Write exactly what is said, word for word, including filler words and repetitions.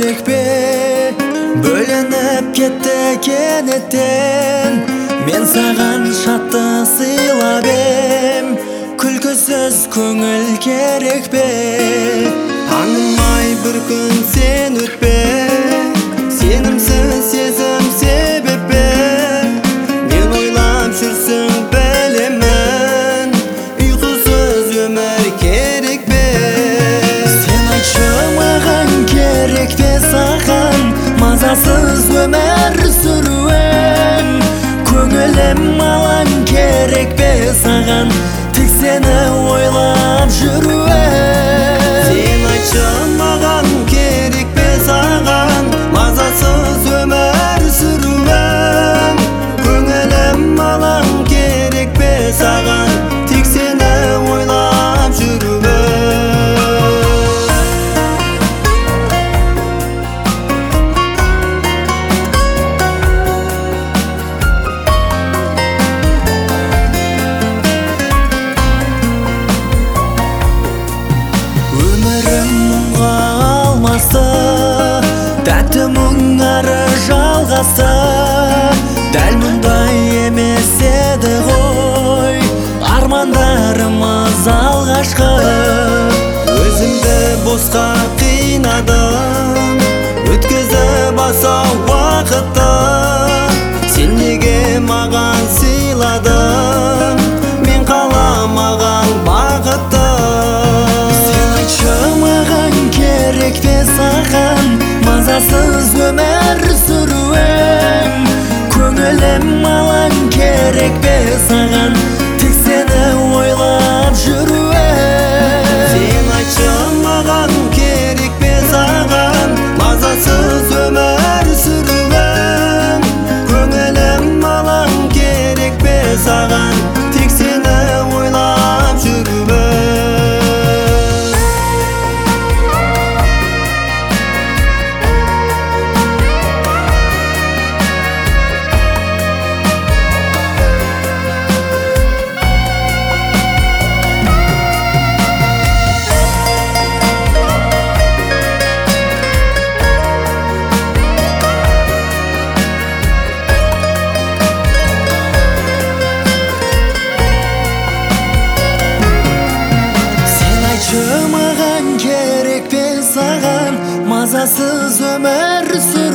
керек бе? Бөлініп кетті кенеттен, мен саған шаттық сыйлап ем, күлкісіз көңіл керек бе? Танымай бір күн сен өтпе, сенімсіз сезім себеп пе? Мен ойлап жүрсің білемін, ұйқысыз өмір керек пе? Сен айтшы маған керек пе саған мазасыз өмір сүруің? Көңілім алаң керек пе саған тек сені ойлап жүруің? Сен айтшы маған керек пе саған мазасыз өмір сүруің? Көңілім алаң керек пе саған тек сені ойлап жүруің? Өмірім мұңға алмасты, тәтті мұңары жалғасты. Дәл мұндай емес еді ғой армандарымыз алғашқы. Өзімді босқа қинадым, өткізіп асау уақытты. Сен неге маған сыйладың, мен қаламаған бақытты? Керек пе саған мазасыз өмір сүруің? Көңілім алаң керек пе саған тек сені ойлап жүруің? Сен айтшы маған керек пе саған мазасыз өмір сүруің? Көңілім алаң керек пе саған тек сені ойлап жүруің? Маған керек пе саған мазасыз өмір сүруің?